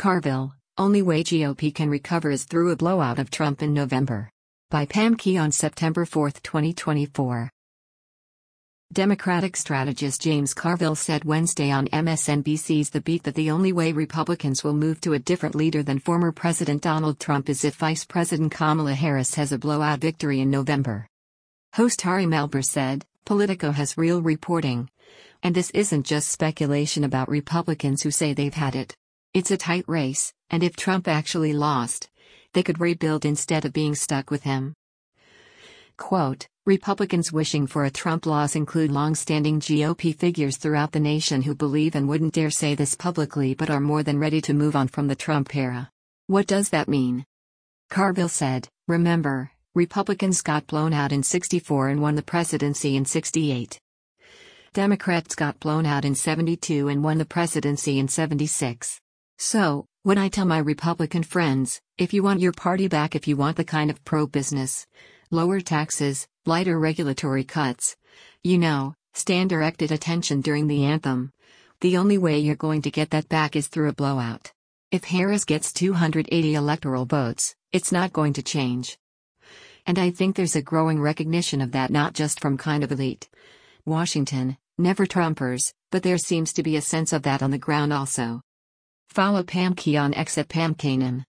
Carville, only way GOP can recover is through a blowout of Trump in November. By Pam Key on September 4, 2024. Democratic strategist James Carville said Wednesday on MSNBC's The Beat that the only way Republicans will move to a different leader than former President Donald Trump is if Vice President Kamala Harris has a blowout victory in November. Host Hari Melber said, Politico has real reporting. And this isn't just speculation about Republicans who say they've had it. It's a tight race, and if Trump actually lost, they could rebuild instead of being stuck with him. Quote, Republicans wishing for a Trump loss include long-standing GOP figures throughout the nation who believe and wouldn't dare say this publicly but are more than ready to move on from the Trump era. What does that mean? Carville said, remember, Republicans got blown out in '64 and won the presidency in '68. Democrats got blown out in '72 and won the presidency in '76. So, when I tell my Republican friends, if you want your party back, if you want the kind of pro-business, lower taxes, lighter regulatory cuts, stand directed attention during the anthem, the only way you're going to get that back is through a blowout. If Harris gets 280 electoral votes, it's not going to change. And I think there's a growing recognition of that, not just from kind of elite Washington, never Trumpers, but there seems to be a sense of that on the ground also. Follow Pam Key on X at PamKanan.